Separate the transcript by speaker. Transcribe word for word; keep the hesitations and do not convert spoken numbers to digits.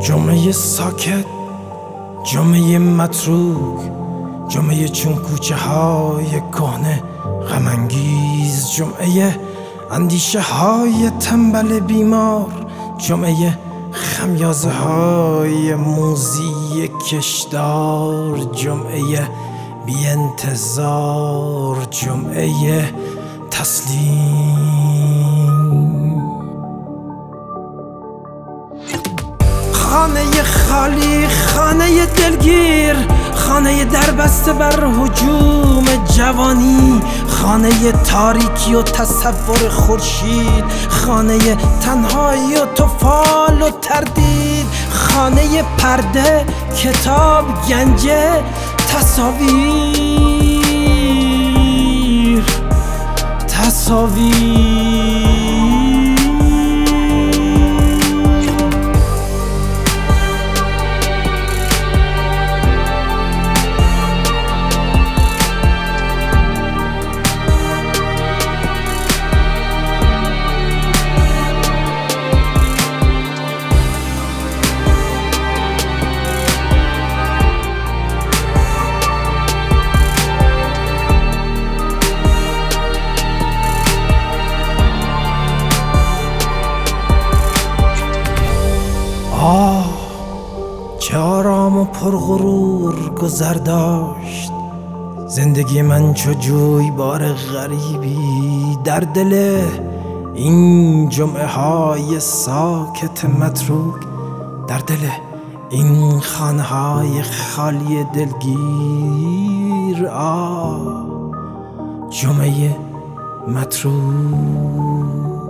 Speaker 1: جمعه ساکت، جمعه متروک، جمعه چون کوچه های کهنه غم انگیز، جمعه اندیشه های تنبل بیمار، جمعه خمیازه های موزی کشدار، جمعه بی انتظار، جمعه تسلیم. خانه خالی، خانه دلگیر، خانه دربسته بر هجوم جوانی، خانه تاریکی و تصور خورشید، خانه تنهایی و طفال و تردید، خانه پرده، کتاب، گنجه، تصاویر تصاویر آه چه آرام و پرغرور گذر داشت زندگی من، چو جویبار غریبی در دل این جمعه های ساکت متروک، در دل این خانه های خالی دلگیر. آه جمعه متروک.